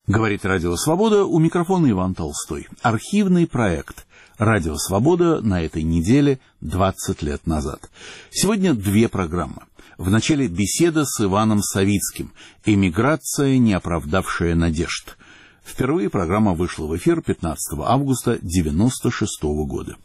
Говорит Радио Свобода, у микрофона Иван Толстой. Архивный проект Радио Свобода на этой неделе 20 лет назад. Сегодня две программы. В начале беседа с Иваном Савицким «Эмиграция, не оправдавшая надежд». Впервые программа вышла в эфир 15 августа 1996 года.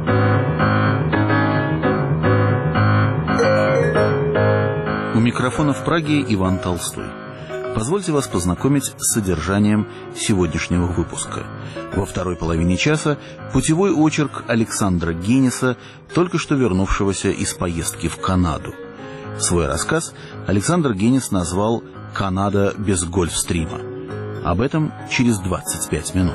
У микрофона в Праге Иван Толстой. Позвольте вас познакомить с содержанием сегодняшнего выпуска. Во второй половине часа путевой очерк Александра Генеса, только что вернувшегося из поездки в Канаду. Свой рассказ Александр Генес назвал «Канада без Гольфстрима». Об этом через 25 минут.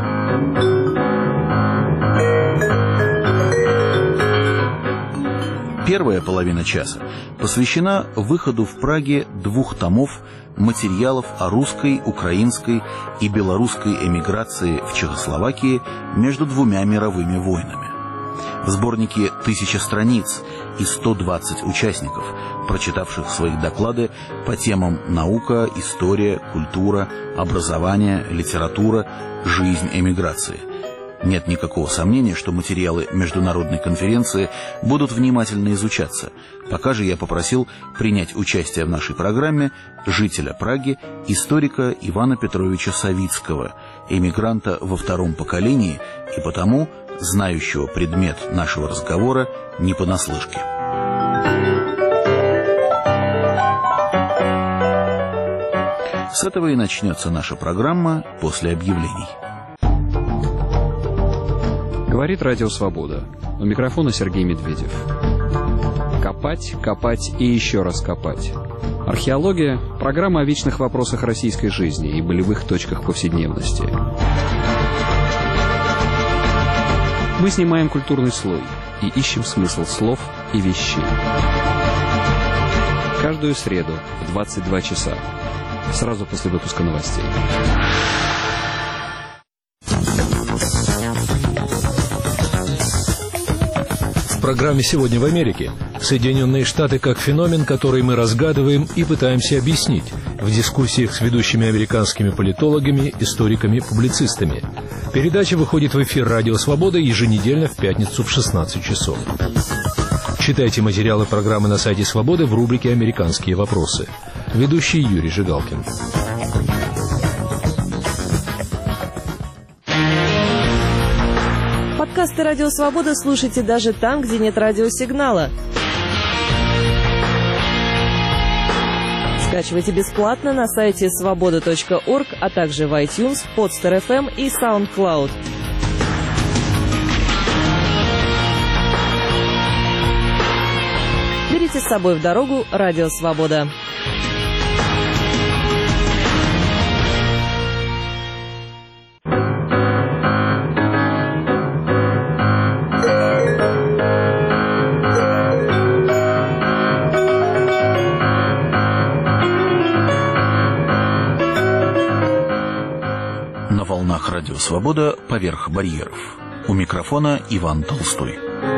Первая половина часа посвящена выходу в Праге 2 томов материалов о русской, украинской и белорусской эмиграции в Чехословакии между двумя мировыми войнами. В сборнике 1000 страниц и 120 участников, прочитавших свои доклады по темам наука, история, культура, образование, литература, жизнь эмиграции. Нет никакого сомнения, что материалы международной конференции будут внимательно изучаться. Пока же я попросил принять участие в нашей программе жителя Праги, историка Ивана Петровича Савицкого, эмигранта во втором поколении и потому знающего предмет нашего разговора не понаслышке. С этого и начнется наша программа после объявлений. Говорит Радио Свобода. У микрофона Сергей Медведев. Копать, копать и еще раз копать. Археология – программа о вечных вопросах российской жизни и болевых точках повседневности. Мы снимаем культурный слой и ищем смысл слов и вещей. Каждую среду в 22 часа. Сразу после выпуска новостей. В программе «Сегодня в Америке» Соединенные Штаты как феномен, который мы разгадываем и пытаемся объяснить в дискуссиях с ведущими американскими политологами, историками, публицистами. Передача выходит в эфир «Радио Свобода» еженедельно в пятницу в 16 часов. Читайте материалы программы на сайте «Свободы» в рубрике «Американские вопросы». Ведущий Юрий Жигалкин. Подкасты «Радио Свобода» слушайте даже там, где нет радиосигнала. Скачивайте бесплатно на сайте svoboda.org, а также в iTunes, Podster.fm и SoundCloud. Берите с собой в дорогу «Радио Свобода». Радио Свобода поверх барьеров. У микрофона Иван Толстой.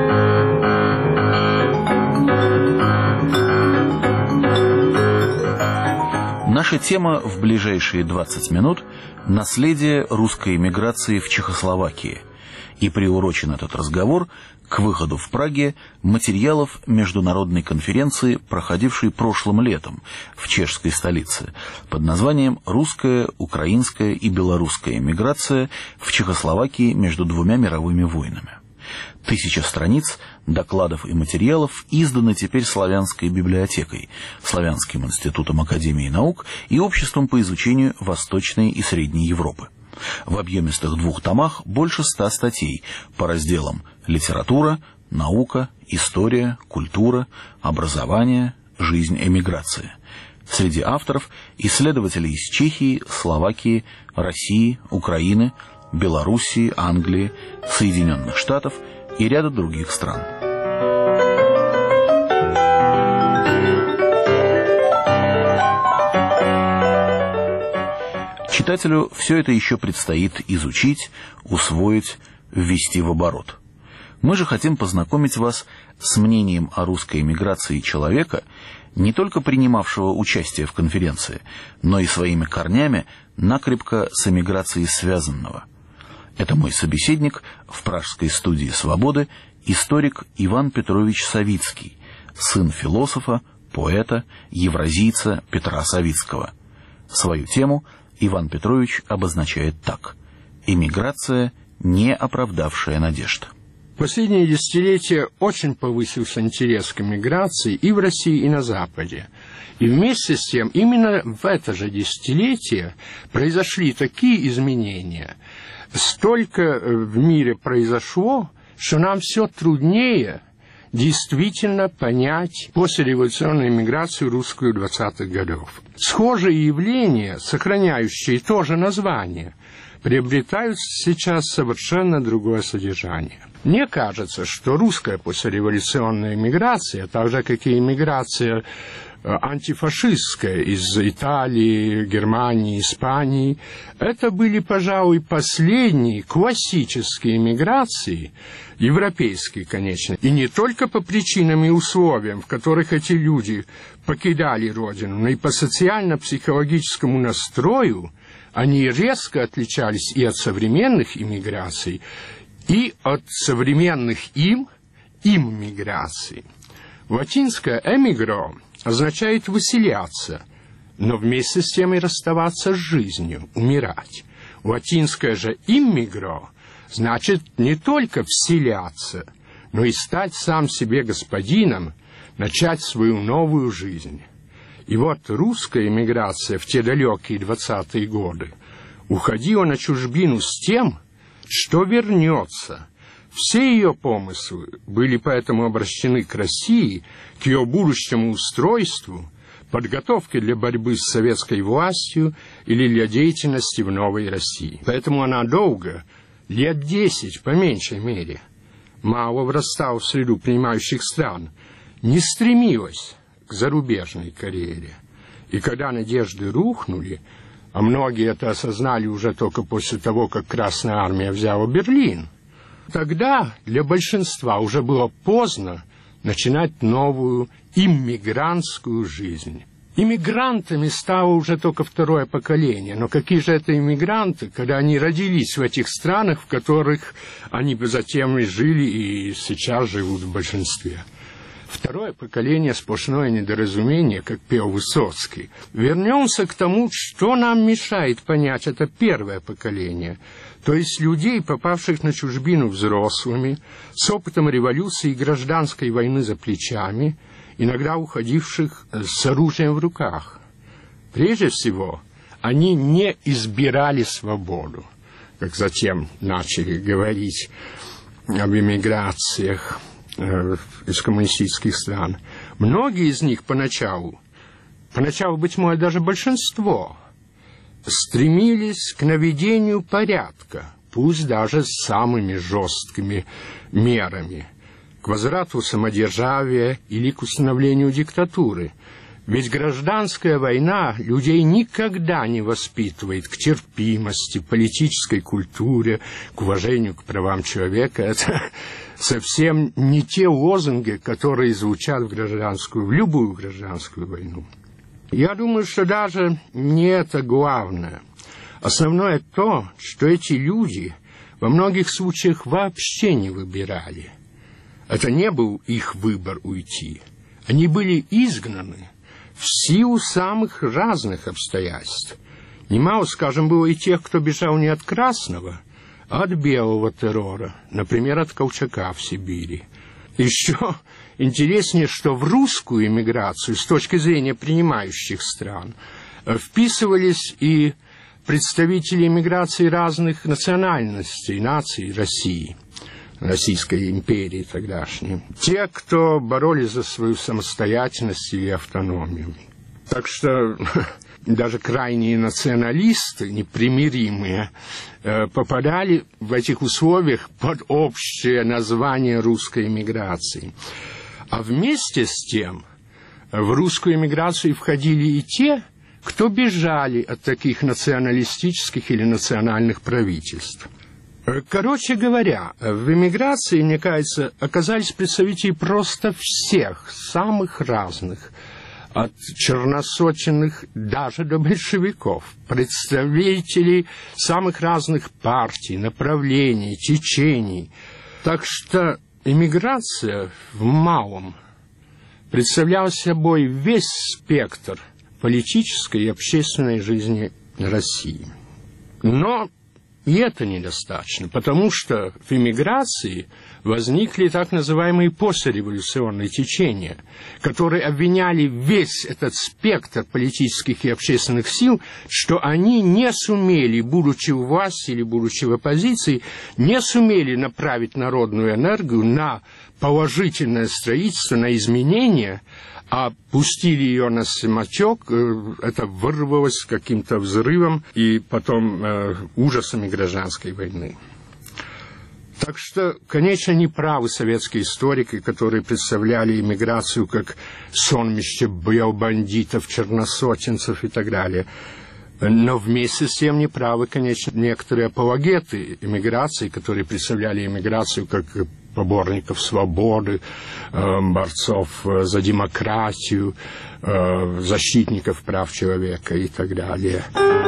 Наша тема в ближайшие 20 минут – наследие русской эмиграции в Чехословакии. И приурочен этот разговор к выходу в Праге материалов международной конференции, проходившей прошлым летом в чешской столице, под названием «Русская, украинская и белорусская эмиграция в Чехословакии между двумя мировыми войнами». 1000 страниц докладов и материалов изданы теперь Славянской библиотекой, Славянским институтом Академии наук и Обществом по изучению Восточной и Средней Европы. В объемистых 2 томах больше 100 статей по разделам «Литература», «Наука», «История», «Культура», «Образование», «Жизнь эмиграции». Среди авторов – исследователи из Чехии, Словакии, России, Украины, Белоруссии, Англии, Соединенных Штатов и ряда других стран. Читателю все это еще предстоит изучить, усвоить, ввести в оборот. Мы же хотим познакомить вас с мнением о русской эмиграции человека, не только принимавшего участие в конференции, но и своими корнями накрепко с эмиграцией связанного. Это мой собеседник в пражской студии «Свободы», историк Иван Петрович Савицкий, сын философа, поэта, евразийца Петра Савицкого. Свою тему Иван Петрович обозначает так: «Эмиграция, не оправдавшая надежд». В последние десятилетия очень повысился интерес к эмиграции и в России, и на Западе. И вместе с тем, именно в это же десятилетие произошли такие изменения. Столько в мире произошло, что нам все труднее действительно понять послереволюционную эмиграцию русскую 20-х годов. Схожие явления, сохраняющие то же название, приобретают сейчас совершенно другое содержание. Мне кажется, что русская послереволюционная эмиграция, так же, как и эмиграция антифашистская из Италии, Германии, Испании, это были, пожалуй, последние классические эмиграции, европейские, конечно, и не только по причинам и условиям, в которых эти люди покидали родину, но и по социально-психологическому настрою они резко отличались и от современных эмиграций, и от современных им миграций. Латинское «эмигро» означает «выселяться», но вместе с тем и расставаться с жизнью, умирать. Латинское же «иммигро» значит не только вселяться, но и стать сам себе господином, начать свою новую жизнь. И вот русская эмиграция в те далекие 20-е годы уходила на чужбину с тем, что вернется. Все ее помыслы были поэтому обращены к России, к ее будущему устройству, подготовке для борьбы с советской властью или для деятельности в новой России. Поэтому она долго, лет 10 по меньшей мере, мало врастала в среду принимающих стран, не стремилась к зарубежной карьере. И когда надежды рухнули, а многие это осознали уже только после того, как Красная Армия взяла Берлин, тогда для большинства уже было поздно начинать новую иммигрантскую жизнь. Иммигрантами стало уже только второе поколение. Но какие же это иммигранты, когда они родились в этих странах, в которых они затем и жили, и сейчас живут в большинстве? Второе поколение — сплошное недоразумение, как пел Высоцкий. Вернемся к тому, что нам мешает понять это первое поколение, то есть людей, попавших на чужбину взрослыми, с опытом революции и гражданской войны за плечами, иногда уходивших с оружием в руках. Прежде всего, они не избирали свободу, как затем начали говорить об эмиграциях из коммунистических стран. Многие из них поначалу, быть может, даже большинство, стремились к наведению порядка, пусть даже с самыми жесткими мерами, к возврату самодержавия или к установлению диктатуры. Ведь гражданская война людей никогда не воспитывает к терпимости, политической культуре, к уважению к правам человека. Это совсем не те лозунги, которые звучат в любую гражданскую войну. Я думаю, что даже не это главное. Основное то, что эти люди во многих случаях вообще не выбирали. Это не был их выбор уйти. Они были изгнаны в силу самых разных обстоятельств. Немало, скажем, было и тех, кто бежал не от красного, а от белого террора, например, от Колчака в Сибири. Еще интереснее, что в русскую эмиграцию с точки зрения принимающих стран вписывались и представители эмиграции разных национальностей, наций России, Российской империи тогдашней. Те, кто боролись за свою самостоятельность и автономию. Так что даже крайние националисты, непримиримые, попадали в этих условиях под общее название русской эмиграции. А вместе с тем в русскую эмиграцию входили и те, кто бежали от таких националистических или национальных правительств. Короче говоря, в эмиграции, мне кажется, оказались представители просто всех, самых разных от черносотенных даже до большевиков, представителей самых разных партий, направлений, течений. Так что эмиграция в малом представляла собой весь спектр политической и общественной жизни России. Но и это недостаточно, потому что в эмиграции возникли так называемые послереволюционные течения, которые обвиняли весь этот спектр политических и общественных сил, что они не сумели, будучи у власти или будучи в оппозиции, не сумели направить народную энергию на положительное строительство, на изменения, а пустили ее на самотек, это вырвалось каким-то взрывом и потом ужасами гражданской войны. Так что, конечно, не правы советские историки, которые представляли эмиграцию как сонмище бандитов, черносотенцев и так далее. Но вместе с тем не правы, конечно, некоторые апологеты эмиграции, которые представляли эмиграцию как поборников свободы, борцов за демократию, защитников прав человека и так далее.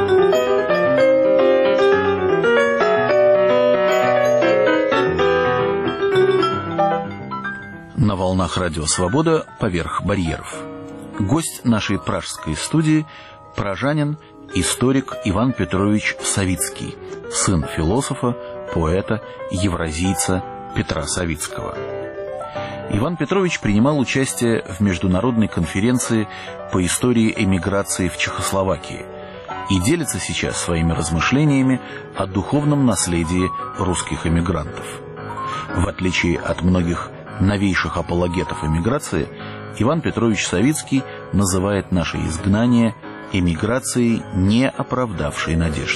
На волнах радио «Свобода» «Поверх барьеров». Гость нашей пражской студии – пражанин, историк Иван Петрович Савицкий, сын философа, поэта, евразийца Петра Савицкого. Иван Петрович принимал участие в международной конференции по истории эмиграции в Чехословакии и делится сейчас своими размышлениями о духовном наследии русских эмигрантов. В отличие от многих новейших апологетов эмиграции, Иван Петрович Савицкий называет наше изгнание эмиграцией, не оправдавшей надежд.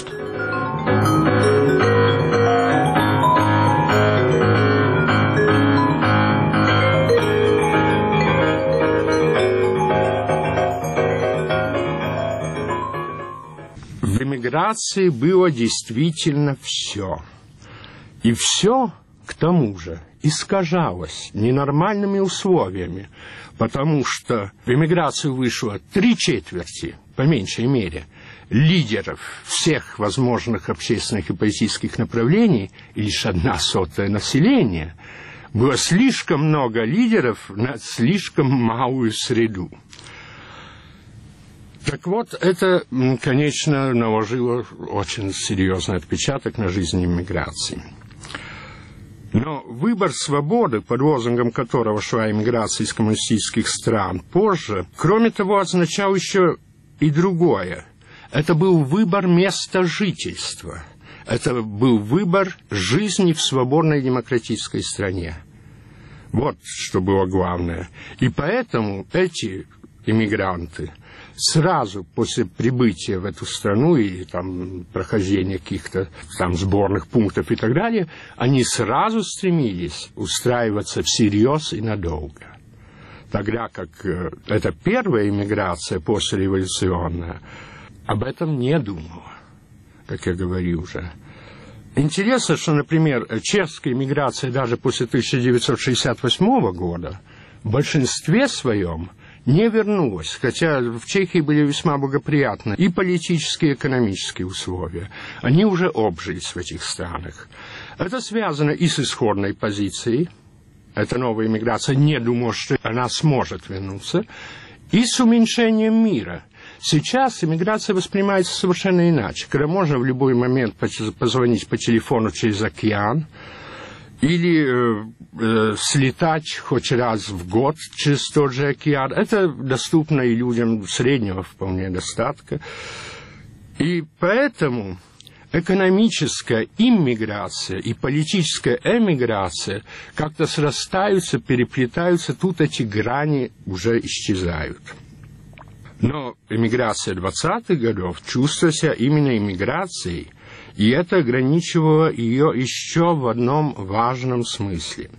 В эмиграции было действительно все. И все, к тому же, искажалось ненормальными условиями, потому что в эмиграцию вышло 3/4, по меньшей мере, лидеров всех возможных общественных и политических направлений, и лишь 1/100 населения. Было слишком много лидеров на слишком малую среду. Так вот, это, конечно, наложило очень серьезный отпечаток на жизнь эмиграции. Но выбор свободы, под лозунгом которого шла эмиграция из коммунистических стран позже, кроме того, означал еще и другое. Это был выбор места жительства. Это был выбор жизни в свободной демократической стране. Вот что было главное. И поэтому эти эмигранты сразу после прибытия в эту страну и там прохождения каких-то там сборных пунктов и так далее, они сразу стремились устраиваться всерьез и надолго. Тогда как эта первая эмиграция послереволюционная об этом не думала, как я говорил уже. Интересно, что, например, чешская эмиграция даже после 1968 года в большинстве своем не вернулась, хотя в Чехии были весьма благоприятны и политические, и экономические условия. Они уже обжились в этих странах. Это связано и с исходной позицией. Эта новая эмиграция не думала, что она сможет вернуться, и с уменьшением мира. Сейчас эмиграция воспринимается совершенно иначе, когда можно в любой момент позвонить по телефону через океан, или слетать хоть раз в год через тот же океан. Это доступно и людям среднего вполне достатка. И поэтому экономическая иммиграция и политическая эмиграция как-то срастаются, переплетаются, тут эти грани уже исчезают. Но эмиграция 20-х годов чувствовала себя именно эмиграцией, и это ограничивало ее еще в одном важном смысле.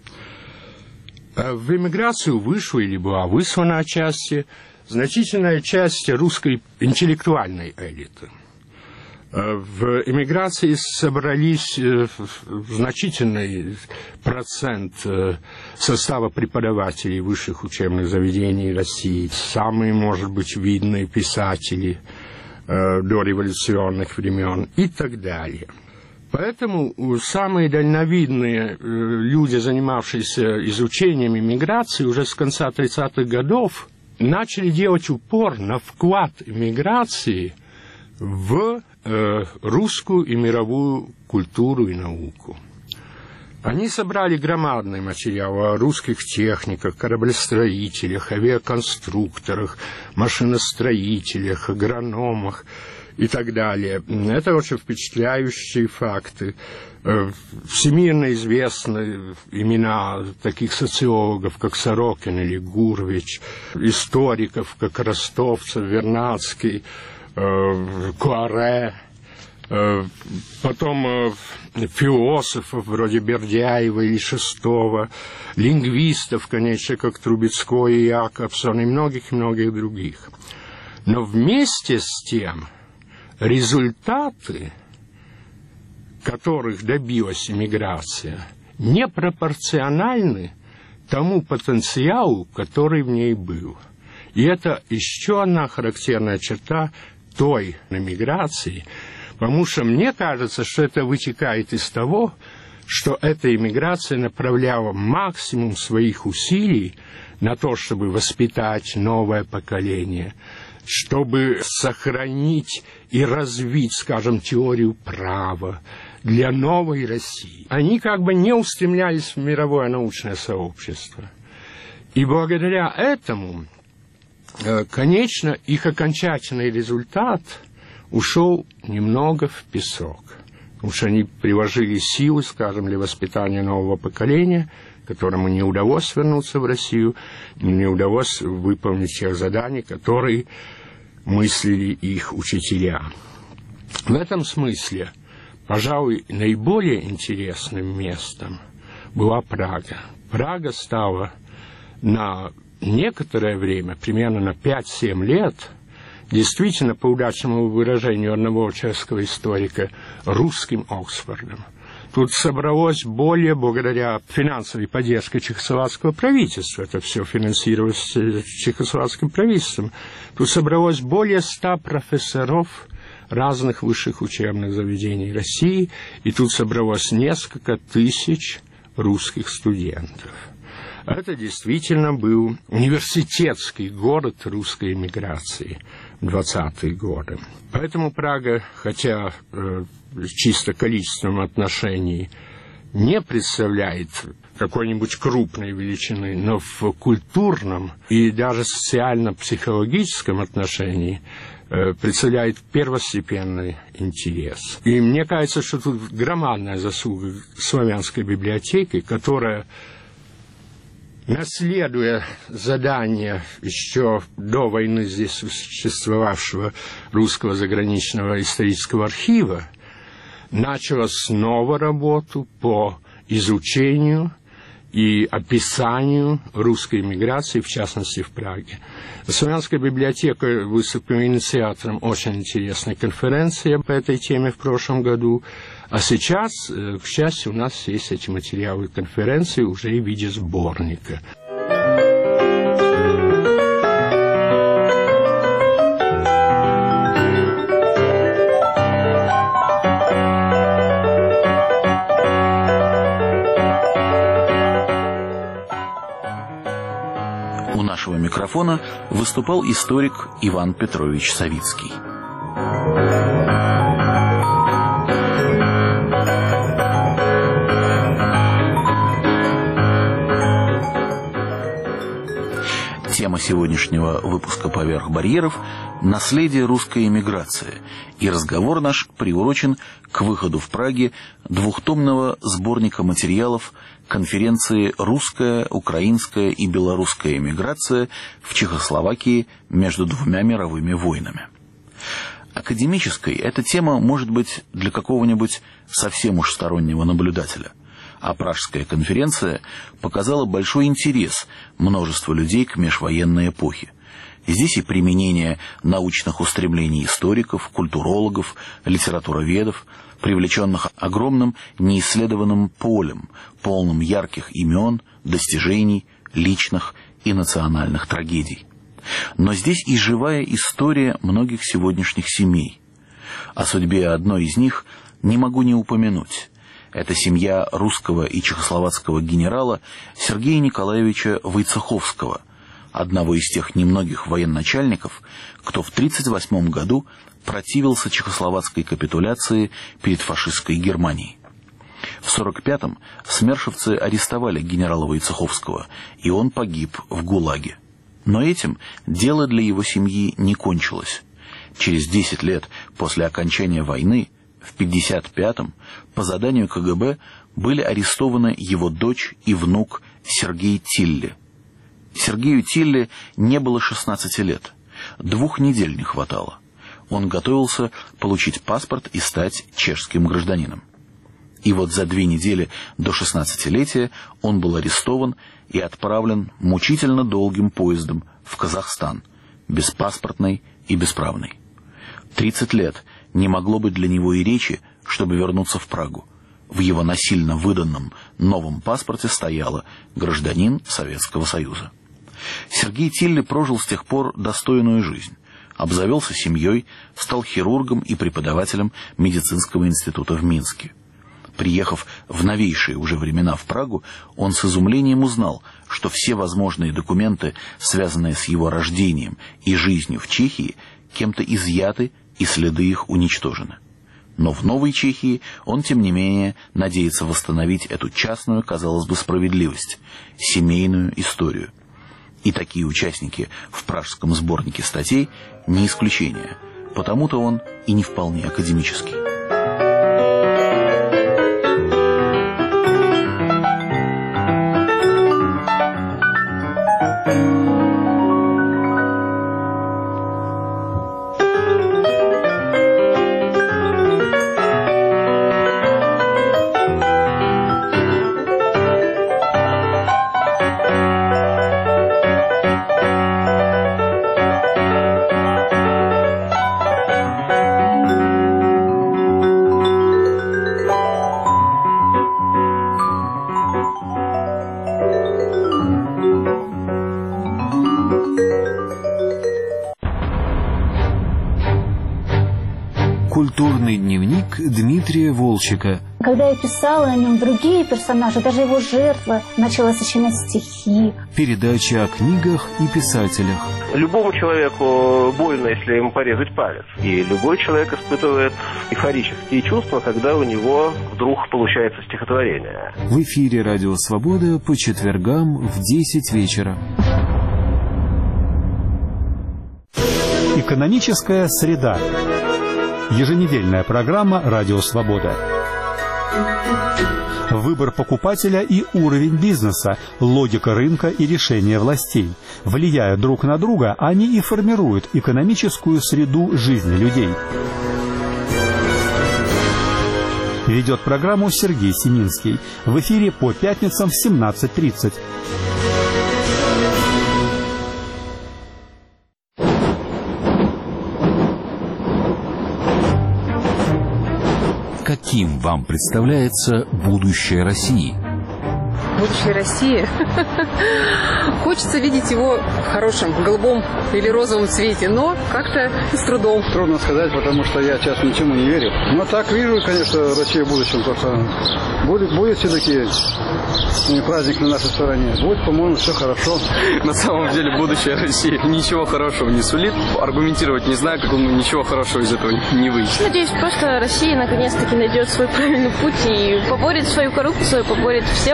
В эмиграцию вышла или была выслана отчасти значительная часть русской интеллектуальной элиты. В эмиграции собрались значительный процент состава преподавателей высших учебных заведений России. Самые, может быть, видные писатели дореволюционных времен и так далее. Поэтому самые дальновидные люди, занимавшиеся изучением эмиграции, уже с конца 30-х годов начали делать упор на вклад эмиграции в русскую и мировую культуру и науку. Они собрали громадный материал о русских техниках, кораблестроителях, авиаконструкторах, машиностроителях, агрономах и так далее. Это очень впечатляющие факты. Всемирно известны имена таких социологов, как Сорокин или Гурвич, историков, как Ростовцев, Вернадский, Куаре, потом философов вроде Бердяева или Шестого, лингвистов, конечно, как Трубецкой и Якобсон, и многих других. Но вместе с тем результаты, которых добилась эмиграция, непропорциональны тому потенциалу, который в ней был. И это еще одна характерная черта той эмиграции, потому что мне кажется, что это вытекает из того, что эта эмиграция направляла максимум своих усилий на то, чтобы воспитать новое поколение, чтобы сохранить и развить, скажем, теорию права для новой России. Они как бы не устремлялись в мировое научное сообщество. И благодаря этому, конечно, их окончательный результат ушел немного в песок, потому что они приложили силы, скажем, для воспитания нового поколения, которому не удалось вернуться в Россию, не удалось выполнить тех заданий, которые мыслили их учителя. В этом смысле, пожалуй, наиболее интересным местом была Прага. Прага стала на некоторое время, примерно на 5-7 лет, действительно, по удачному выражению одного чешского историка, русским Оксфордом. Тут собралось благодаря финансовой поддержке чехословацкого правительства, это все финансировалось чехословацким правительством, тут собралось более 100 профессоров разных высших учебных заведений России, и тут собралось несколько тысяч русских студентов. Это действительно был университетский город русской эмиграции в 20-е годы. Поэтому Прага, хотя в чисто количественном отношении не представляет какой-нибудь крупной величины, но в культурном и даже социально-психологическом отношении представляет первостепенный интерес. И мне кажется, что тут громадная заслуга славянской библиотеки, которая, наследуя задание еще до войны здесь существовавшего русского заграничного исторического архива, начала снова работу по изучению и описанию русской эмиграции, в частности, в Праге. Славянская библиотека выступила инициатором очень интересной конференции по этой теме в прошлом году. А сейчас, к счастью, у нас есть эти материалы конференции уже в виде сборника. У нашего микрофона выступал историк Иван Петрович Савицкий. Тема сегодняшнего выпуска «Поверх барьеров» – наследие русской эмиграции, и разговор наш приурочен к выходу в Праге двухтомного сборника материалов конференции «Русская, украинская и белорусская эмиграция в Чехословакии между двумя мировыми войнами». Академической эта тема может быть для какого-нибудь совсем уж стороннего наблюдателя. А Пражская конференция показала большой интерес множества людей к межвоенной эпохе. Здесь и применение научных устремлений историков, культурологов, литературоведов, привлеченных огромным неисследованным полем, полным ярких имен, достижений, личных и национальных трагедий. Но здесь и живая история многих сегодняшних семей. О судьбе одной из них не могу не упомянуть. Это семья русского и чехословацкого генерала Сергея Николаевича Войцеховского, одного из тех немногих военачальников, кто в 1938 году противился чехословацкой капитуляции перед фашистской Германией. В 1945-м смершевцы арестовали генерала Войцеховского, и он погиб в ГУЛАГе. Но этим дело для его семьи не кончилось. Через 10 лет после окончания войны, в 1955-м, по заданию КГБ были арестованы его дочь и внук Сергей Тилле. Сергею Тилле не было 16 лет. 2 недель не хватало. Он готовился получить паспорт и стать чешским гражданином. И вот за 2 недели до 16-летия он был арестован и отправлен мучительно долгим поездом в Казахстан, беспаспортный и бесправный. 30 лет не могло быть для него и речи, чтобы вернуться в Прагу. В его насильно выданном новом паспорте стояло «Гражданин Советского Союза». Сергей Тилле прожил с тех пор достойную жизнь, обзавелся семьей, стал хирургом и преподавателем медицинского института в Минске. Приехав в новейшие уже времена в Прагу, он с изумлением узнал, что все возможные документы, связанные с его рождением и жизнью в Чехии, кем-то изъяты и следы их уничтожены. Но в Новой Чехии он, тем не менее, надеется восстановить эту частную, казалось бы, справедливость, семейную историю. И такие участники в пражском сборнике статей не исключение, потому-то он и не вполне академический. Культурный дневник Дмитрия Волчека. Когда я писала о нем, другие персонажи, даже его жертва, начала сочинять стихи. Передача о книгах и писателях. Любому человеку больно, если ему порезать палец. И любой человек испытывает эйфорические чувства, когда у него вдруг получается стихотворение. В эфире «Радио Свобода» по четвергам в 10 вечера. Экономическая среда. Еженедельная программа «Радио Свобода». Выбор покупателя и уровень бизнеса, логика рынка и решения властей. Влияя друг на друга, они и формируют экономическую среду жизни людей. Ведет программу Сергей Семинский. В эфире по пятницам в 17:30. Каким вам представляется будущее России? Будущее России? Хочется видеть его в хорошем, голубом или розовом цвете, но как-то с трудом. Трудно сказать, потому что я сейчас ничему не верю. Но так вижу, конечно, Россия в будущем. Будет все-таки праздник на нашей стороне. Будет, по-моему, все хорошо. На самом деле будущее России ничего хорошего не сулит. Аргументировать не знаю, как ничего хорошего из этого не выйдет. Надеюсь, просто Россия наконец-таки найдет свой правильный путь и поборет свою коррупцию, поборет все.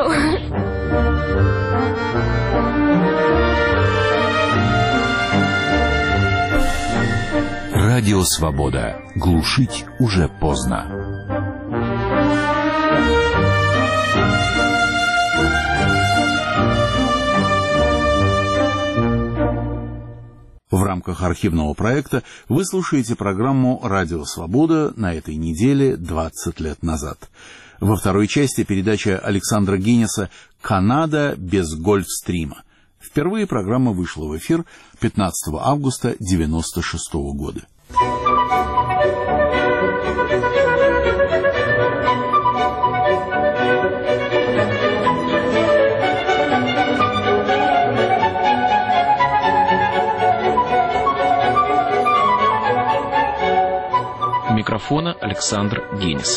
Радио Свобода. Глушить уже поздно. В рамках архивного проекта вы слушаете программу «Радио Свобода» на этой неделе 20 лет назад. Во второй части передача Александра Гиннеса «Канада без Гольфстрима». Впервые программа вышла в эфир 15 августа 1996 года. У микрофона Александр Генис.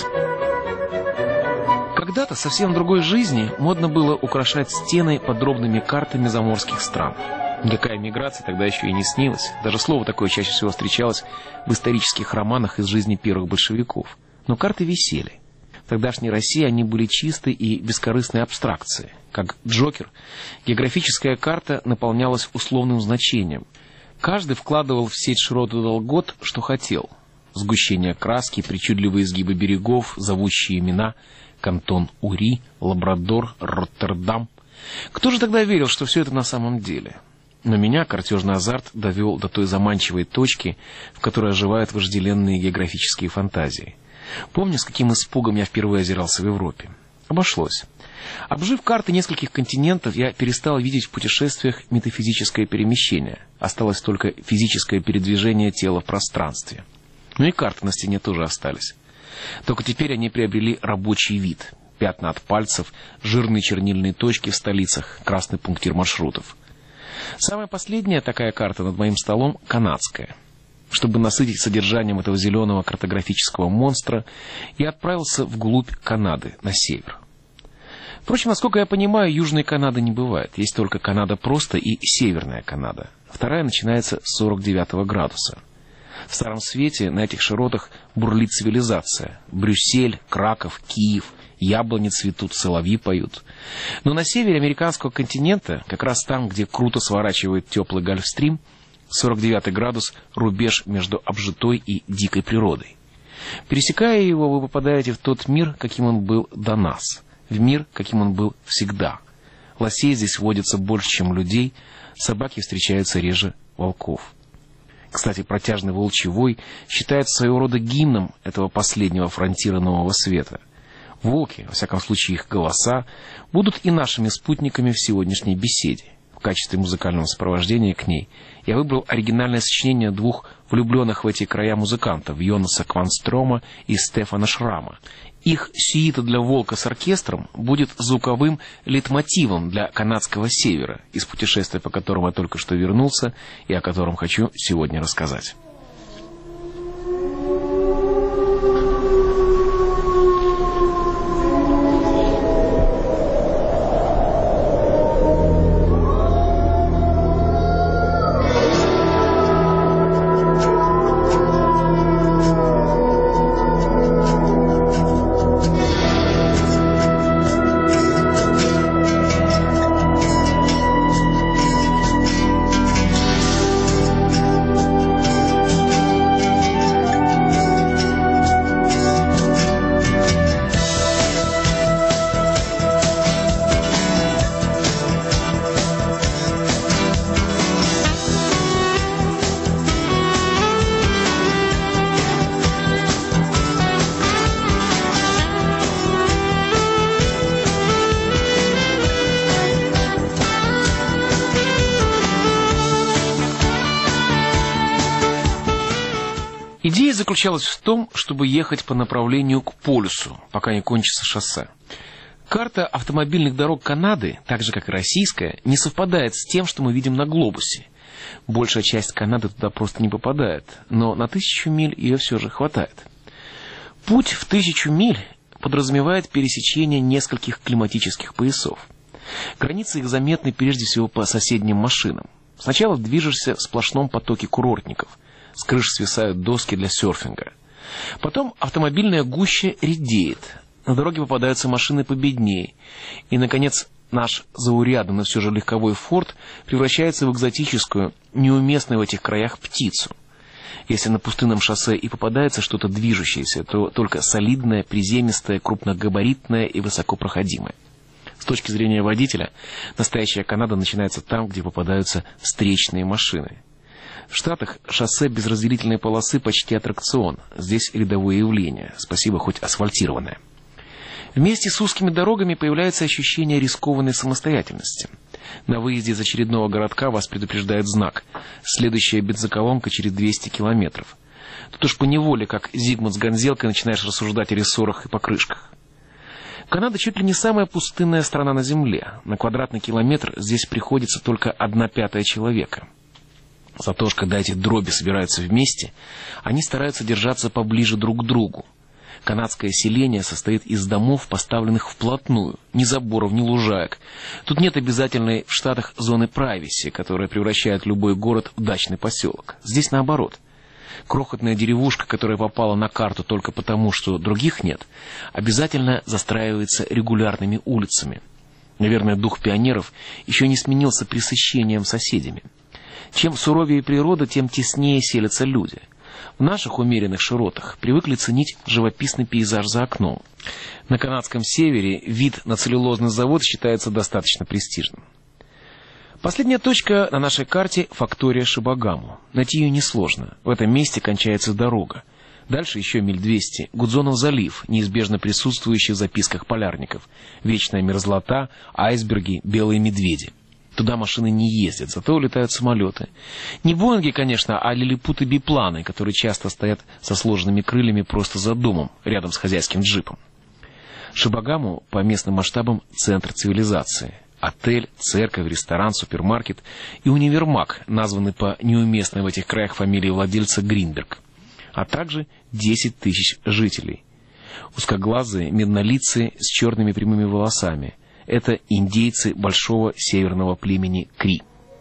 Когда-то, совсем в другой жизни, модно было украшать стены подробными картами заморских стран. Никакая миграция тогда еще и не снилась. Даже слово такое чаще всего встречалось в исторических романах из жизни первых большевиков. Но карты висели. В тогдашней России они были чистой и бескорыстной абстракцией. Как Джокер, географическая карта наполнялась условным значением. Каждый вкладывал в сеть Шрёдер-Долгот, что хотел. Сгущение краски, причудливые изгибы берегов, зовущие имена — Кантон Ури, Лабрадор, Роттердам. Кто же тогда верил, что все это на самом деле? Но меня картежный азарт довел до той заманчивой точки, в которой оживают вожделенные географические фантазии. Помню, с каким испугом я впервые озирался в Европе. Обошлось. Обжив карты нескольких континентов, я перестал видеть в путешествиях метафизическое перемещение. Осталось только физическое передвижение тела в пространстве. Ну и карты на стене тоже остались. Только теперь они приобрели рабочий вид. Пятна от пальцев, жирные чернильные точки в столицах, красный пунктир маршрутов. Самая последняя такая карта над моим столом — канадская. Чтобы насытить содержанием этого зеленого картографического монстра, я отправился вглубь Канады, на север. Впрочем, насколько я понимаю, Южной Канады не бывает. Есть только Канада просто и Северная Канада. Вторая начинается с 49 градуса. В Старом Свете на этих широтах бурлит цивилизация. Брюссель, Краков, Киев, яблони цветут, соловьи поют. Но на севере американского континента, как раз там, где круто сворачивает теплый Гольфстрим, 49 градус — рубеж между обжитой и дикой природой. Пересекая его, вы попадаете в тот мир, каким он был до нас. В мир, каким он был всегда. Лосей здесь водится больше, чем людей, собаки встречаются реже волков. Кстати, протяжный волчий вой считается своего рода гимном этого последнего фронтира Нового Света. Волки, во всяком случае их голоса, будут и нашими спутниками в сегодняшней беседе. В качестве музыкального сопровождения к ней я выбрал оригинальное сочинение двух влюбленных в эти края музыкантов — Йонаса Кванстрома и Стефана Шрама. Их сюита для волка с оркестром будет звуковым лейтмотивом для канадского севера, из путешествия по которому я только что вернулся и о котором хочу сегодня рассказать. Идея заключалась в том, чтобы ехать по направлению к полюсу, пока не кончится шоссе. Карта автомобильных дорог Канады, так же как и российская, не совпадает с тем, что мы видим на глобусе. Большая часть Канады туда просто не попадает, но на 1000 миль ее все же хватает. Путь в 1000 миль подразумевает пересечение нескольких климатических поясов. Границы их заметны прежде всего по соседним машинам. Сначала движешься в сплошном потоке курортников. С крыш свисают доски для серфинга. Потом автомобильная гуща редеет. На дороге попадаются машины победнее. И, наконец, наш заурядный, но все же легковой форт превращается в экзотическую, неуместную в этих краях птицу. Если на пустынном шоссе и попадается что-то движущееся, то только солидное, приземистое, крупногабаритное и высокопроходимое. С точки зрения водителя, настоящая Канада начинается там, где попадаются встречные машины. В Штатах шоссе без разделительной полосы почти аттракцион. Здесь рядовое явление, спасибо хоть асфальтированное. Вместе с узкими дорогами появляется ощущение рискованной самостоятельности. На выезде из очередного городка вас предупреждает знак: следующая бензоколонка через 200 километров. Тут уж поневоле, как Зигмунд с Гонзелкой, начинаешь рассуждать о рессорах и покрышках. Канада чуть ли не самая пустынная страна на Земле. На квадратный километр здесь приходится только 1/5 человека. Зато когда эти дроби собираются вместе, они стараются держаться поближе друг к другу. Канадское селение состоит из домов, поставленных вплотную, ни заборов, ни лужаек. Тут нет обязательной в Штатах зоны прайвеси, которая превращает любой город в дачный поселок. Здесь наоборот. Крохотная деревушка, которая попала на карту только потому, что других нет, обязательно застраивается регулярными улицами. Наверное, дух пионеров еще не сменился пресыщением соседями. Чем суровее природа, тем теснее селятся люди. В наших умеренных широтах привыкли ценить живописный пейзаж за окном. На канадском севере вид на целлюлозный завод считается достаточно престижным. Последняя точка на нашей карте – фактория Шибагаму. Найти ее несложно. В этом месте кончается дорога. Дальше еще миль 200 – Гудзонов залив, неизбежно присутствующий в записках полярников. Вечная мерзлота, айсберги, белые медведи. Туда машины не ездят, зато улетают самолеты. Не Боинги, конечно, а лилипуты-бипланы, которые часто стоят со сложенными крыльями просто за домом, рядом с хозяйским джипом. Шибагаму по местным масштабам центр цивилизации. Отель, церковь, ресторан, супермаркет и универмаг, названный по неуместной в этих краях фамилии владельца Гринберг. А также 10 тысяч жителей. Узкоглазые, меднолицые, с черными прямыми волосами. Это индейцы большого северного племени Кри.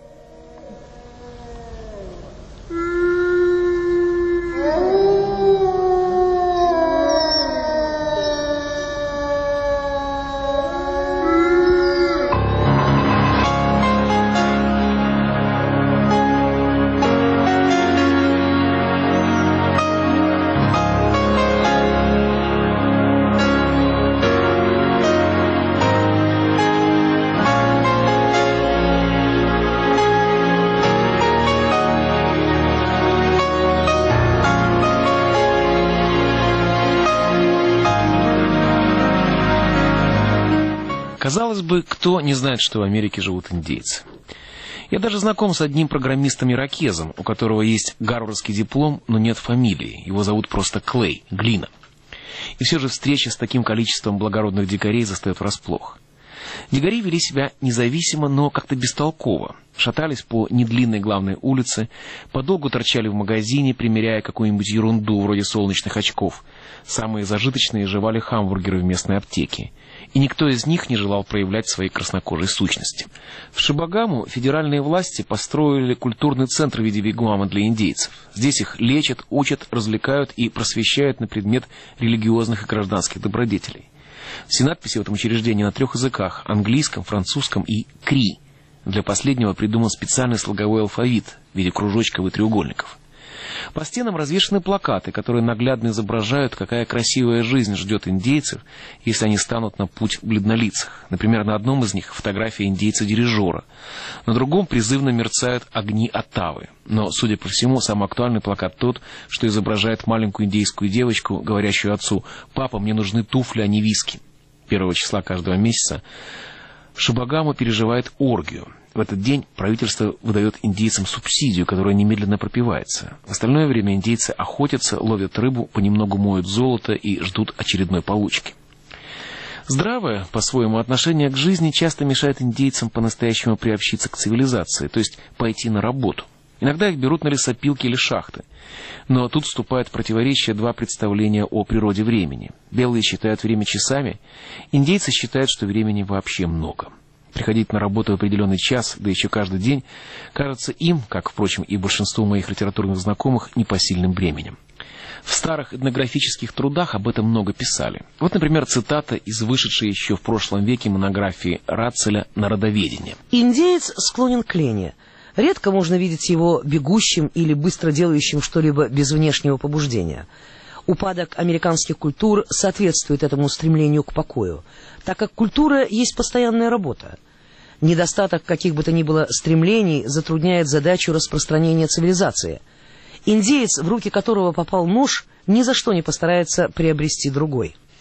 Казалось бы, кто не знает, что в Америке живут индейцы? Я даже знаком с одним программистом-ирокезом, у которого есть гарвардский диплом, но нет фамилии. Его зовут просто Клей, Глина. И все же встреча с таким количеством благородных дикарей застает врасплох. Дикари вели себя независимо, но как-то бестолково. Шатались по недлинной главной улице, подолгу торчали в магазине, примеряя какую-нибудь ерунду вроде солнечных очков. Самые зажиточные жевали хамбургеры в местной аптеке. И никто из них не желал проявлять свои краснокожие сущности. В Шибагаму федеральные власти построили культурный центр в виде вигвама для индейцев. Здесь их лечат, учат, развлекают и просвещают на предмет религиозных и гражданских добродетелей. Все надписи в этом учреждении на 3 языках – английском, французском и кри. Для последнего придуман специальный слоговой алфавит в виде кружочков и треугольников. По стенам развешаны плакаты, которые наглядно изображают, какая красивая жизнь ждет индейцев, если они станут на путь бледнолицых. Например, на одном из них фотография индейца-дирижера, на другом призывно мерцают огни Оттавы. Но, судя по всему, самый актуальный плакат тот, что изображает маленькую индейскую девочку, говорящую отцу: «Папа, мне нужны туфли, а не виски». 1 числа каждого месяца Шибагаму переживает оргию. В этот день правительство выдает индейцам субсидию, которая немедленно пропивается. В остальное время индейцы охотятся, ловят рыбу, понемногу моют золото и ждут очередной получки. Здравое, по-своему, отношение к жизни часто мешает индейцам по-настоящему приобщиться к цивилизации, то есть пойти на работу. Иногда их берут на лесопилки или шахты. Но тут вступают в противоречие два представления о природе времени. Белые считают время часами, индейцы считают, что времени вообще много. Приходить на работу в определенный час, да еще каждый день, кажется им, как, впрочем, и большинству моих литературных знакомых, непосильным бременем. В старых этнографических трудах об этом много писали. Вот, например, цитата из вышедшей еще в прошлом веке монографии Ратцеля «Народоведение». «Индеец склонен к лени. Редко можно видеть его бегущим или быстро делающим что-либо без внешнего побуждения. Упадок американских культур соответствует этому стремлению к покою, так как культура есть постоянная работа. Недостаток каких бы то ни было стремлений затрудняет задачу распространения цивилизации. Индеец, в руки которого попал нож, ни за что не постарается приобрести другой».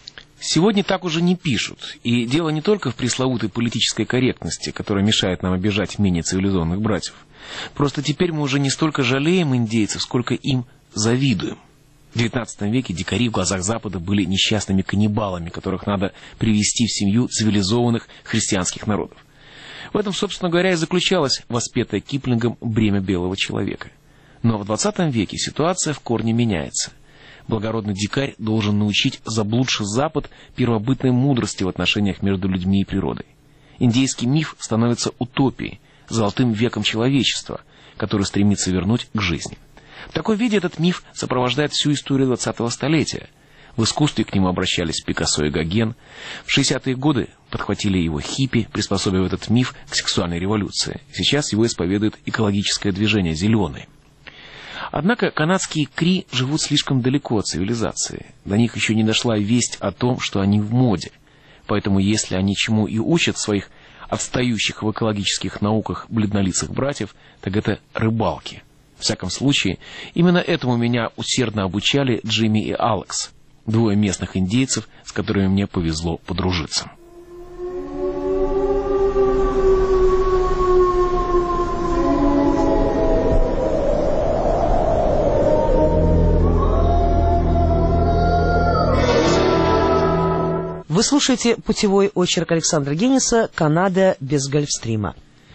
Сегодня так уже не пишут, и дело не только в пресловутой политической корректности, которая мешает нам обижать менее цивилизованных братьев. Просто теперь мы уже не столько жалеем индейцев, сколько им завидуем. В XIX веке дикари в глазах Запада были несчастными каннибалами, которых надо привести в семью цивилизованных христианских народов. В этом, собственно говоря, и заключалось воспетое Киплингом бремя белого человека. Но в XX веке ситуация в корне меняется. Благородный дикарь должен научить заблудший Запад первобытной мудрости в отношениях между людьми и природой. Индейский миф становится утопией, золотым веком человечества, который стремится вернуть к жизни. В таком виде этот миф сопровождает всю историю 20-го столетия. В искусстве к нему обращались Пикассо и Гоген. В 60-е годы подхватили его хиппи, приспособив этот миф к сексуальной революции. Сейчас его исповедует экологическое движение «Зеленые». Однако канадские кри живут слишком далеко от цивилизации. До них еще не дошла весть о том, что они в моде. Поэтому если они чему и учат своих отстающих в экологических науках бледнолицых братьев, так это рыбалки. В всяком случае, именно этому меня усердно обучали Джимми и Алекс, двое местных индейцев, с которыми мне повезло подружиться. Вы слушаете путевой очерк Александра Генниса «Канада без Гольфстрима».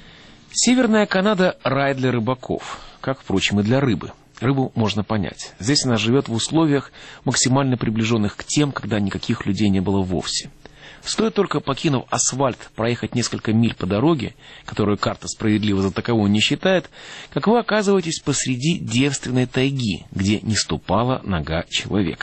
Северная Канада – рай для рыбаков, как, впрочем, и для рыбы. Рыбу можно понять. Здесь она живет в условиях, максимально приближенных к тем, когда никаких людей не было вовсе. Стоит только, покинув асфальт, проехать несколько миль по дороге, которую карта справедливо за таковую не считает, как вы оказываетесь посреди девственной тайги, где не ступала нога человека.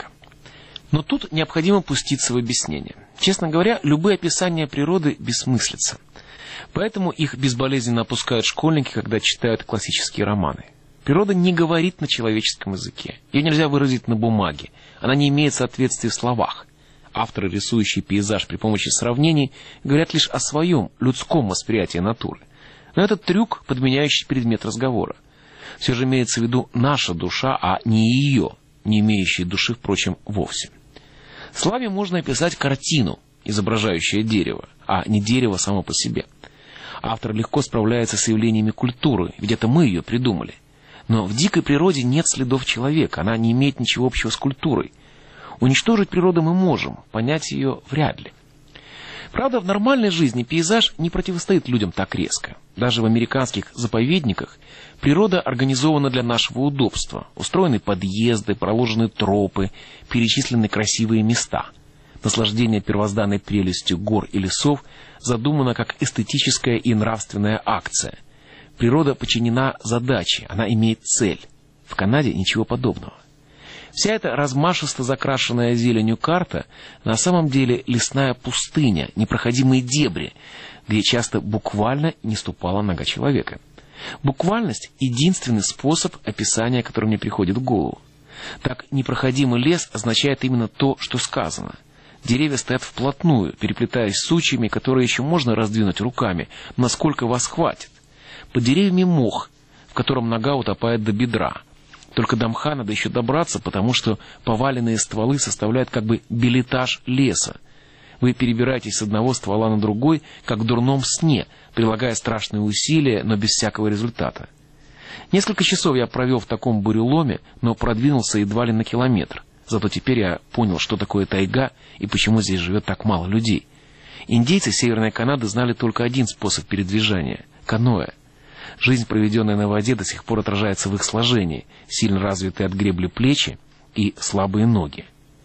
Но тут необходимо пуститься в объяснение. Честно говоря, любые описания природы бессмыслица. Поэтому их безболезненно опускают школьники, когда читают классические романы. Природа не говорит на человеческом языке. Ее нельзя выразить на бумаге. Она не имеет соответствия в словах. Авторы, рисующие пейзаж при помощи сравнений, говорят лишь о своем людском восприятии натуры. Но это трюк, подменяющий предмет разговора. Все же имеется в виду наша душа, а не ее, не имеющая души, впрочем, вовсе. Словами можно описать картину, изображающую дерево, а не дерево само по себе. Автор легко справляется с явлениями культуры, ведь это мы ее придумали. Но в дикой природе нет следов человека, она не имеет ничего общего с культурой. Уничтожить природу мы можем, понять ее вряд ли. Правда, в нормальной жизни пейзаж не противостоит людям так резко. Даже в американских заповедниках природа организована для нашего удобства. Устроены подъезды, проложены тропы, перечислены красивые места. Наслаждение первозданной прелестью гор и лесов задумано как эстетическая и нравственная акция. Природа подчинена задаче, она имеет цель. В Канаде ничего подобного. Вся эта размашисто закрашенная зеленью карта на самом деле лесная пустыня, непроходимые дебри, где часто буквально не ступала нога человека. Буквальность — единственный способ описания, который мне приходит в голову. Так, непроходимый лес означает именно то, что сказано. Деревья стоят вплотную, переплетаясь с сучьями, которые еще можно раздвинуть руками, но насколько вас хватит. Под деревьями мох, в котором нога утопает до бедра. Только до мха надо еще добраться, потому что поваленные стволы составляют как бы билетаж леса. Вы перебираетесь с одного ствола на другой, как в дурном сне, прилагая страшные усилия, но без всякого результата. Несколько часов я провел в таком буреломе, но продвинулся едва ли на километр. Зато теперь я понял, что такое тайга и почему здесь живет так мало людей. Индейцы Северной Канады знали только один способ передвижения – каноэ. Жизнь, проведенная на воде, до сих пор отражается в их сложении, сильно развитые от гребли плечи и слабые ноги.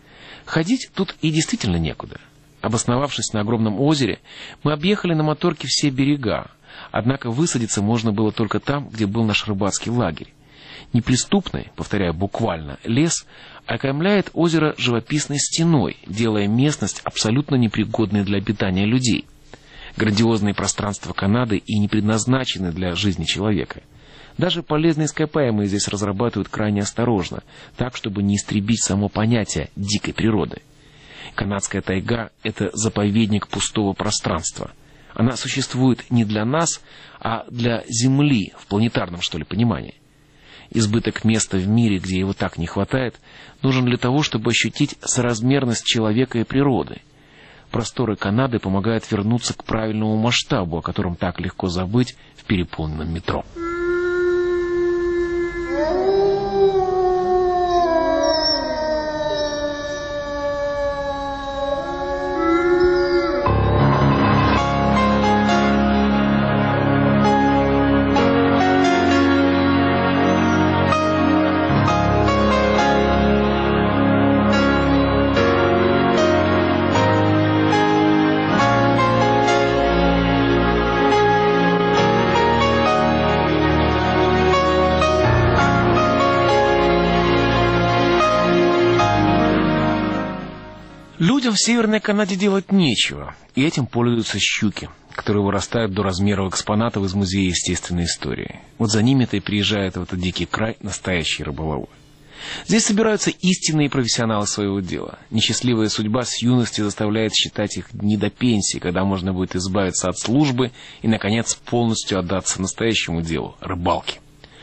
Ходить тут и действительно некуда. Обосновавшись на огромном озере, мы объехали на моторке все берега, однако высадиться можно было только там, где был наш рыбацкий лагерь. Неприступный, повторяю буквально, лес окаймляет озеро живописной стеной, делая местность абсолютно непригодной для обитания людей. Грандиозные пространства Канады и не предназначены для жизни человека. Даже полезные ископаемые здесь разрабатывают крайне осторожно, так, чтобы не истребить само понятие дикой природы. Канадская тайга – это заповедник пустого пространства. Она существует не для нас, а для Земли в планетарном, что ли, понимании. Избыток места в мире, где его так не хватает, нужен для того, чтобы ощутить соразмерность человека и природы. просторы Канады помогают вернуться к правильному масштабу, о котором так легко забыть в переполненном метро. Людям в Северной Канаде делать нечего, и этим пользуются щуки, которые вырастают до размеров экспонатов из Музея естественной истории. Вот за ними-то и приезжает в этот дикий край настоящий рыболовы. Здесь собираются истинные профессионалы своего дела. Несчастливая судьба с юности заставляет считать их дни до пенсии, когда можно будет избавиться от службы и, наконец, полностью отдаться настоящему делу – рыбалке.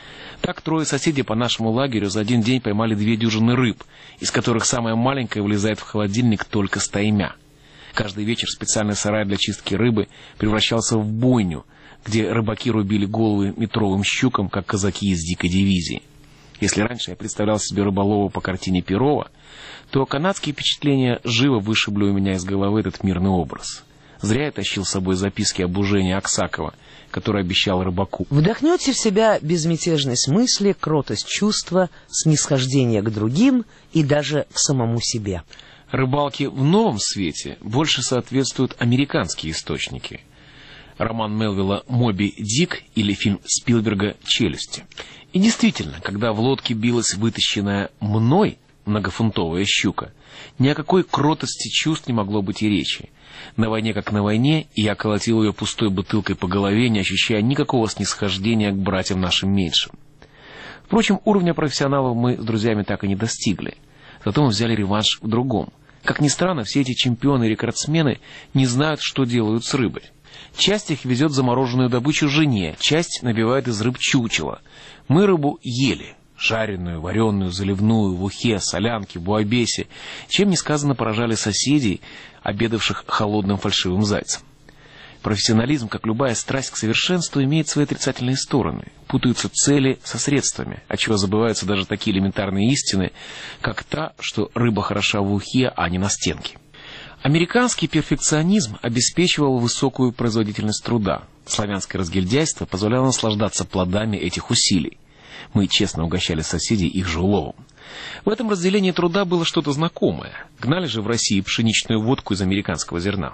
Так трое соседей по нашему лагерю за один день поймали 2 дюжины рыб, из которых самая маленькая влезает в холодильник только стаймя. Каждый вечер специальный сарай для чистки рыбы превращался в бойню, где рыбаки рубили головы метровым щукам, как казаки из дикой дивизии. Если раньше я представлял себе рыболова по картине Перова, то канадские впечатления живо вышибли у меня из головы этот мирный образ. Зря я тащил с собой записки об Ужене Аксакова, который обещал рыбаку. Вдохнете в себя безмятежность мысли, кротость чувства, снисхождение к другим и даже к самому себе. Рыбалке в новом свете больше соответствуют американские источники. Роман Мелвилла «Моби Дик» или фильм Спилберга «Челюсти». И действительно, когда в лодке билась вытащенная мной многофунтовая щука, ни о какой кротости чувств не могло быть и речи. На войне как на войне, и я колотил ее пустой бутылкой по голове, не ощущая никакого снисхождения к братьям нашим меньшим. Впрочем, уровня профессионалов мы с друзьями так и не достигли. Зато мы взяли реванш в другом. Как ни странно, все эти чемпионы и рекордсмены не знают, что делают с рыбой. Часть их везет замороженную добычу жене, часть набивает из рыб чучело. Мы рыбу ели. Жареную, вареную, заливную, в ухе, солянке, буабесе, чем несказанно поражали соседей, обедавших холодным фальшивым зайцем. Профессионализм, как любая страсть к совершенству, имеет свои отрицательные стороны. Путаются цели со средствами, отчего забываются даже такие элементарные истины, как та, что рыба хороша в ухе, а не на стенке. Американский перфекционизм обеспечивал высокую производительность труда. Славянское разгильдяйство позволяло наслаждаться плодами этих усилий. Мы честно угощали соседей их же уловом. В этом разделении труда было что-то знакомое. Гнали же в России пшеничную водку из американского зерна.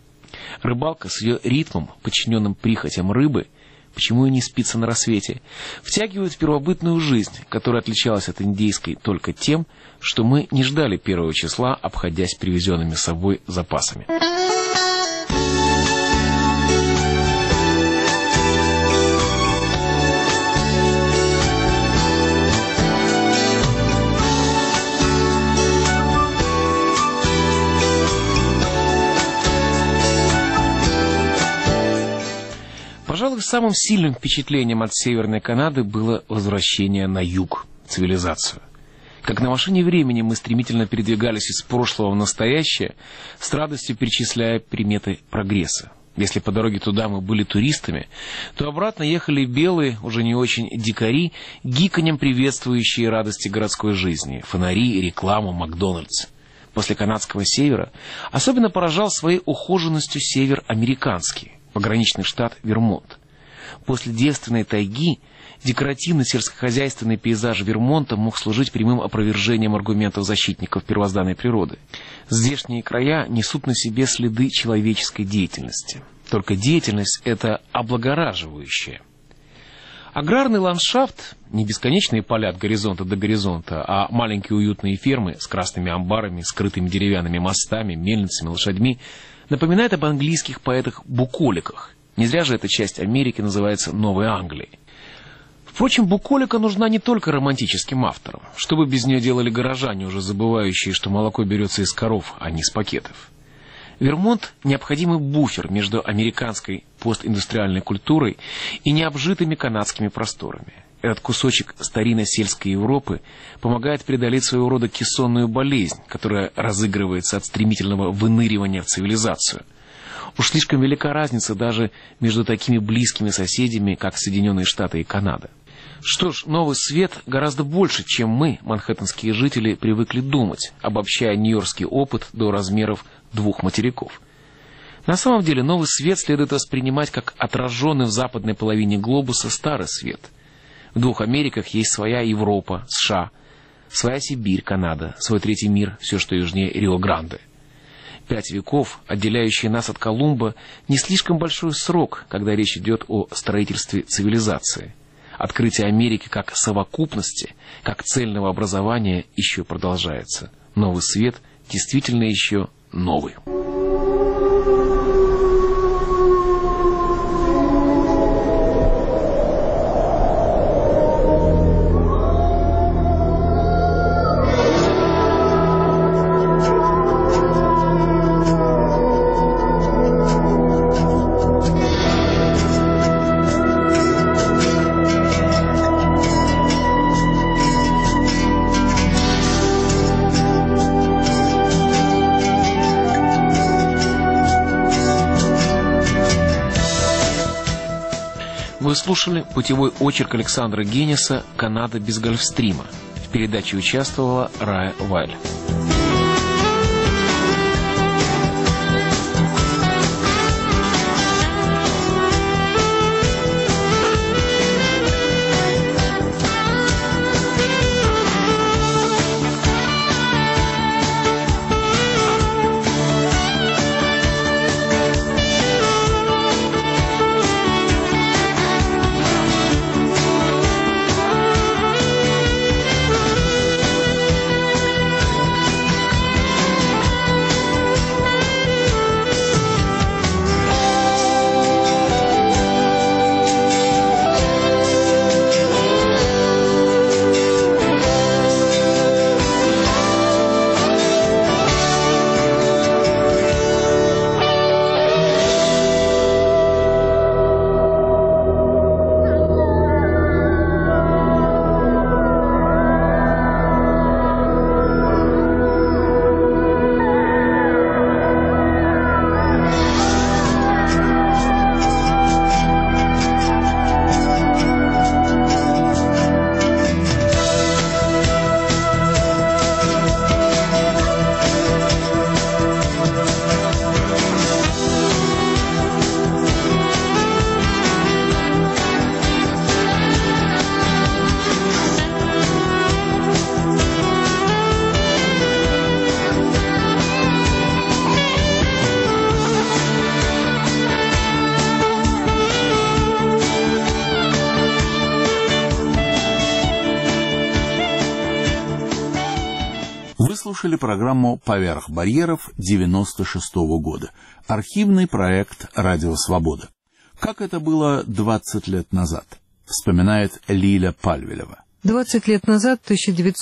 Рыбалка с ее ритмом, подчиненным прихотям рыбы, почему и не спится на рассвете, втягивает в первобытную жизнь, которая отличалась от индейской только тем, что мы не ждали 1 числа, обходясь привезенными с собой запасами. Пожалуй, самым сильным впечатлением от Северной Канады было возвращение на юг, цивилизацию. Как на машине времени мы стремительно передвигались из прошлого в настоящее, с радостью перечисляя приметы прогресса. Если по дороге туда мы были туристами, то обратно ехали белые, уже не очень дикари, гиканьем приветствующие радости городской жизни, фонари, рекламу, Макдональдс. После канадского севера особенно поражал своей ухоженностью север американский, пограничный штат Вермонт. После девственной тайги декоративный сельскохозяйственный пейзаж Вермонта мог служить прямым опровержением аргументов защитников первозданной природы. Здешние края несут на себе следы человеческой деятельности. Только деятельность эта облагораживающая. Аграрный ландшафт, не бесконечные поля от горизонта до горизонта, а маленькие уютные фермы с красными амбарами, скрытыми деревянными мостами, мельницами, лошадьми, напоминает об английских поэтах-буколиках. Не зря же эта часть Америки называется Новой Англией. Впрочем, буколика нужна не только романтическим авторам. Что бы без нее делали горожане, уже забывающие, что молоко берется из коров, а не из пакетов. Вермонт – необходимый буфер между американской постиндустриальной культурой и необжитыми канадскими просторами. Этот кусочек старинной сельской Европы помогает преодолеть своего рода кессонную болезнь, которая разыгрывается от стремительного выныривания в цивилизацию. Уж слишком велика разница даже между такими близкими соседями, как Соединенные Штаты и Канада. Что ж, Новый Свет гораздо больше, чем мы, манхэттенские жители, привыкли думать, обобщая нью-йоркский опыт до размеров 2 материков. На самом деле Новый Свет следует воспринимать как отраженный в западной половине глобуса Старый Свет. В 2 Америках есть своя Европа, США, своя Сибирь, Канада, свой третий мир, все, что южнее Рио-Гранде. 5 веков, отделяющие нас от Колумба, не слишком большой срок, когда речь идет о строительстве цивилизации. Открытие Америки как совокупности, как цельного образования еще продолжается. Новый Свет действительно еще новый. Вы слушали путевой очерк Александра Генниса «Канада без Гольфстрима». В передаче участвовала Рая Вайль. Вы слушали программу «Поверх барьеров» 96-го года. Архивный проект «Радио Свобода». Как это было 20 лет назад, вспоминает Лиля Пальвелева. 20 лет назад, в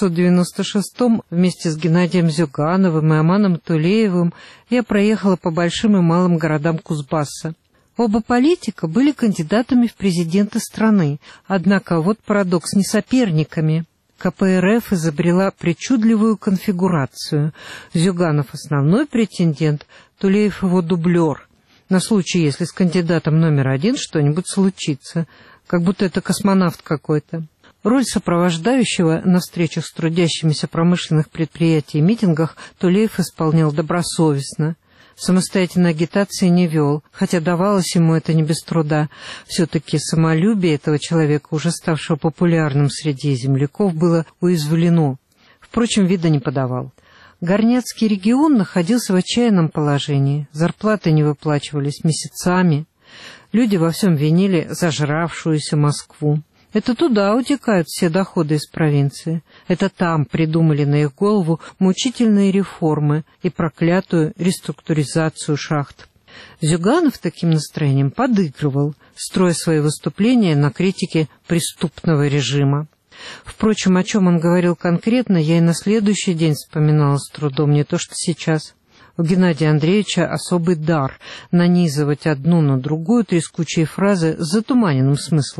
1996-м, вместе с Геннадием Зюгановым и Аманом Тулеевым я проехала по большим и малым городам Кузбасса. Оба политика были кандидатами в президенты страны, однако вот парадокс, не соперниками. КПРФ изобрела причудливую конфигурацию. Зюганов — основной претендент, Тулеев — его дублер. На случай, если с кандидатом номер 1 что-нибудь случится, как будто это космонавт какой-то. Роль сопровождающего на встречах с трудящимися промышленных предприятий и митингах Тулеев исполнял добросовестно. Самостоятельной агитации не вел, хотя давалось ему это не без труда. Все-таки самолюбие этого человека, уже ставшего популярным среди земляков, было уязвлено. Впрочем, вида не подавал. Горняцкий регион находился в отчаянном положении. Зарплаты не выплачивались месяцами. Люди во всем винили зажравшуюся Москву. Это туда утекают все доходы из провинции. Это там придумали на их голову мучительные реформы и проклятую реструктуризацию шахт. Зюганов таким настроением подыгрывал, строя свои выступления на критике преступного режима. Впрочем, о чем он говорил конкретно, я и на следующий день вспоминала с трудом, не то что сейчас. У Геннадия Андреевича особый дар нанизывать одну на другую трескучие фразы с затуманенным смыслом.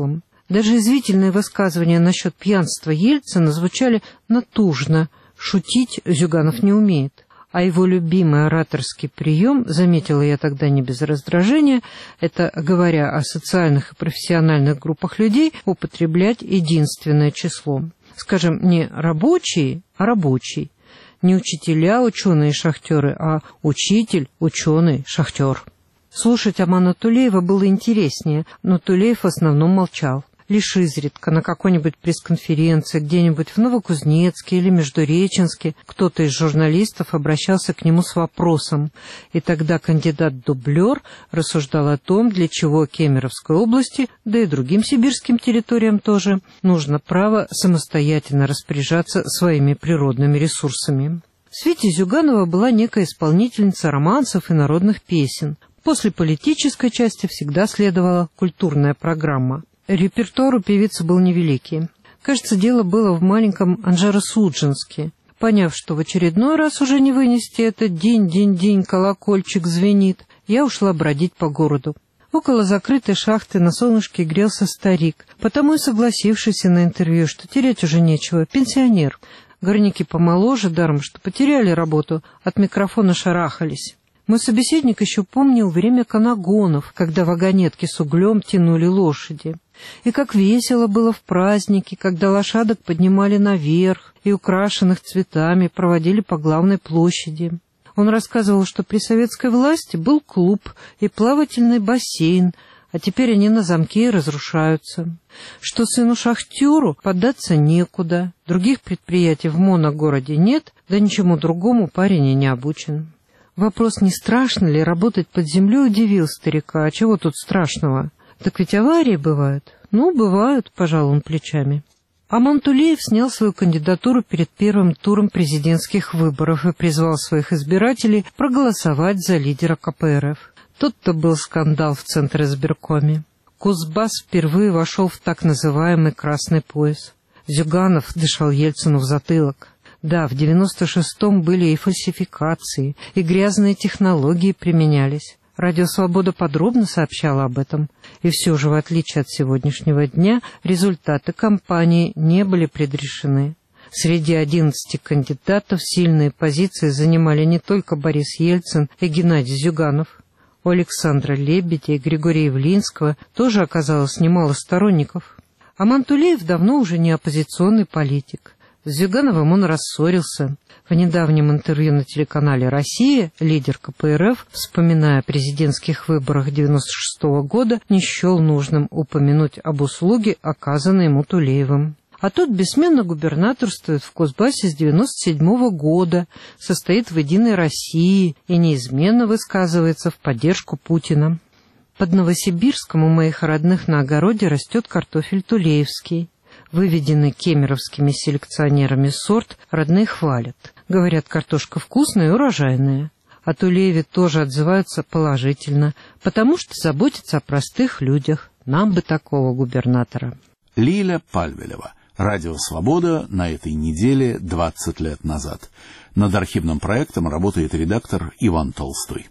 Даже извительные высказывания насчет пьянства Ельцина звучали натужно. Шутить Зюганов не умеет. А его любимый ораторский прием, заметила я тогда не без раздражения, это, говоря о социальных и профессиональных группах людей, употреблять единственное число. Скажем, не рабочие, а рабочий. Не учителя, ученые, шахтеры, а учитель, ученый, шахтер. Слушать Амана Тулеева было интереснее, но Тулеев в основном молчал. Лишь изредка на какой-нибудь пресс-конференции где-нибудь в Новокузнецке или Междуреченске кто-то из журналистов обращался к нему с вопросом, и тогда кандидат-дублер рассуждал о том, для чего Кемеровской области, да и другим сибирским территориям тоже, нужно право самостоятельно распоряжаться своими природными ресурсами. В свете Зюганова была некая исполнительница романсов и народных песен. После политической части всегда следовала культурная программа. Репертуар у певицы был невеликий. Кажется, дело было в маленьком Анжеро-Судженске. Поняв, что в очередной раз уже не вынести это «динь-динь-динь, колокольчик звенит», я ушла бродить по городу. Около закрытой шахты на солнышке грелся старик, потому и согласившийся на интервью, что терять уже нечего, пенсионер. Горняки помоложе, даром что потеряли работу, от микрофона шарахались. Мой собеседник еще помнил время канагонов, когда вагонетки с углем тянули лошади. И как весело было в праздники, когда лошадок поднимали наверх и украшенных цветами проводили по главной площади. Он рассказывал, что при советской власти был клуб и плавательный бассейн, а теперь они на замке и разрушаются. Что сыну-шахтеру податься некуда, других предприятий в моногороде нет, да ничему другому парень и не обучен. Вопрос, не страшно ли работать под землей, удивил старика. А чего тут страшного? Так ведь аварии бывают. Ну, бывают, пожал он плечами. Аман Тулеев снял свою кандидатуру перед первым туром президентских выборов и призвал своих избирателей проголосовать за лидера КПРФ. Тот-то был скандал в Центризбиркоме. Кузбасс впервые вошел в так называемый «красный пояс». Зюганов дышал Ельцину в затылок. Да, в 96-м были и фальсификации, и грязные технологии применялись. Радио «Свобода» подробно сообщала об этом. И все же, в отличие от сегодняшнего дня, результаты кампании не были предрешены. Среди 11 кандидатов сильные позиции занимали не только Борис Ельцин и Геннадий Зюганов. У Александра Лебедя и Григория Явлинского тоже оказалось немало сторонников. Аман Тулеев давно уже не оппозиционный политик. С Зюгановым он рассорился. В недавнем интервью на телеканале «Россия» лидер КПРФ, вспоминая о президентских выборах 96-го года, не счел нужным упомянуть об услуге, оказанной ему Тулеевым. А тот бессменно губернаторствует в Кузбассе с 97-го года, состоит в «Единой России» и неизменно высказывается в поддержку Путина. Под Новосибирском у моих родных на огороде растет картофель тулеевский. Выведенный кемеровскими селекционерами сорт родные хвалят. Говорят, картошка вкусная и урожайная. О Тулееве тоже отзываются положительно, потому что заботится о простых людях. Нам бы такого губернатора. Лиля Пальвелева. Радио «Свобода» на этой неделе 20 лет назад. Над архивным проектом работает редактор Иван Толстой.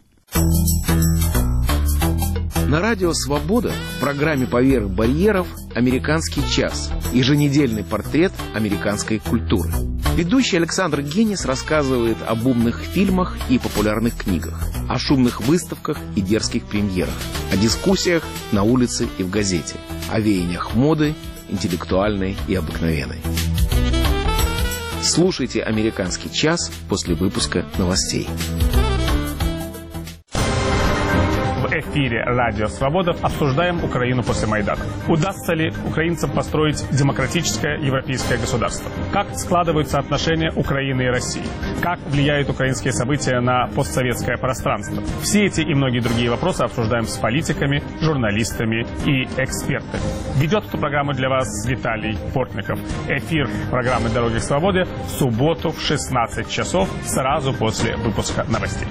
На радио «Свобода» в программе «Поверх барьеров» «Американский час» – еженедельный портрет американской культуры. Ведущий Александр Генис рассказывает об умных фильмах и популярных книгах, о шумных выставках и дерзких премьерах, о дискуссиях на улице и в газете, о веяниях моды, интеллектуальной и обыкновенной. Слушайте «Американский час» после выпуска новостей. В эфире «Радио Свобода» обсуждаем Украину после Майдана. Удастся ли украинцам построить демократическое европейское государство? Как складываются отношения Украины и России? Как влияют украинские события на постсоветское пространство? Все эти и многие другие вопросы обсуждаем с политиками, журналистами и экспертами. Ведет эту программу для вас Виталий Портников. Эфир программы «Дороги к свободе» в субботу в 16 часов, сразу после выпуска новостей.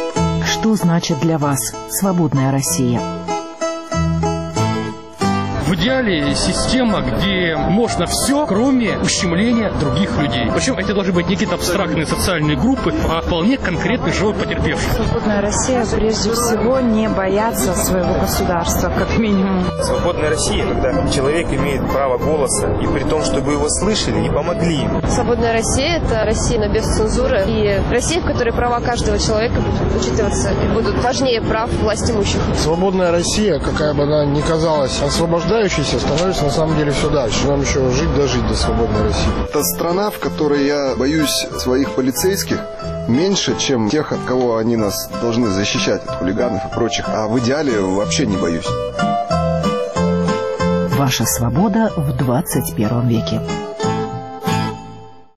Что значит для вас свободная Россия? В идеале система, где можно все, кроме ущемления других людей. Причем это должны быть не какие-то абстрактные социальные группы, а вполне конкретный живой потерпевший. Свободная Россия прежде всего не боятся своего государства, как минимум. Свободная Россия, когда человек имеет право голоса, и при том, чтобы его слышали и помогли ему. Свободная Россия – это Россия, но без цензуры, и Россия, в которой права каждого человека будут учитываться и будут важнее прав властимущих. Свободная Россия, какая бы она ни казалась освобождающейся, становится на самом деле все дальше. Нам еще жить дожить до свободной России. Это страна, в которой я боюсь своих полицейских меньше, чем тех, от кого они нас должны защищать, от хулиганов и прочих. А в идеале вообще не боюсь. Ваша свобода в 21 веке.